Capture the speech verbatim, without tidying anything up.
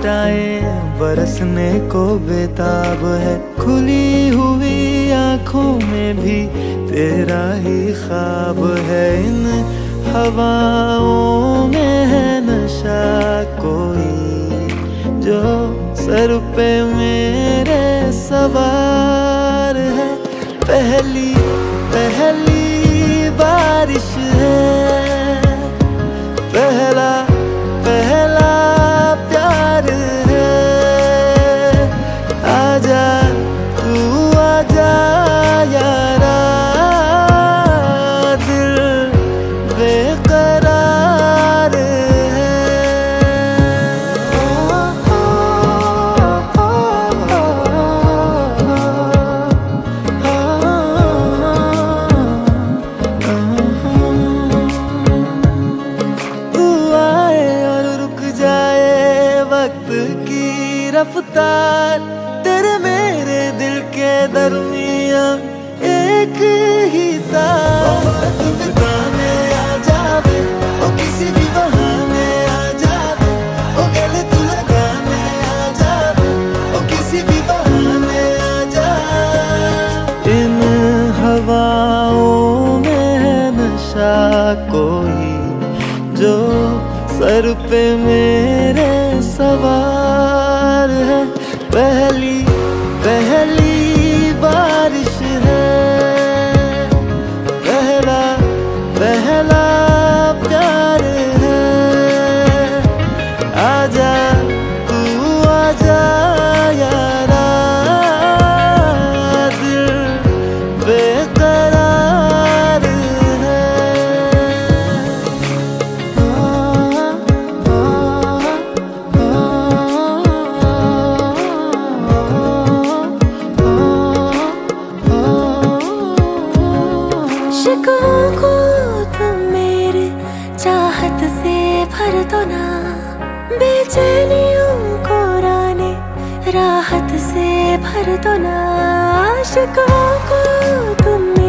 घटाएं बरसने को बेताब है। खुली हुई आंखों में भी तेरा ही ख्वाब है। इन हवाओं में है नशा कोई जो सर पे मेरे सवार है। पहली पहली बारिश है, पहला पहला प्यार है। आजा तू आजा यारा, दिल बेकरार है। तू आए और रुक जाए वक्त की रफ्तार, तेरे मेरे दिल के दरमियां एक ही तार। तू गाने आ जावे ओ किसी भी बहाने आ जावे, ओ गले तू लगाने आ जावे ओ किसी भी बहाने आ जावे। इन हवाओं में है नशा कोई जो सर पे मेरे सवार है। पहली पहली बारिश है, पहला पहला प्यार है। आजा तू आजा यारा, दिल बेकरार है। शिकवों को तुम मेरे चाहत से भर दो ना, बेचैनियों को राने राहत से भर दो ना। शिकवों को तुम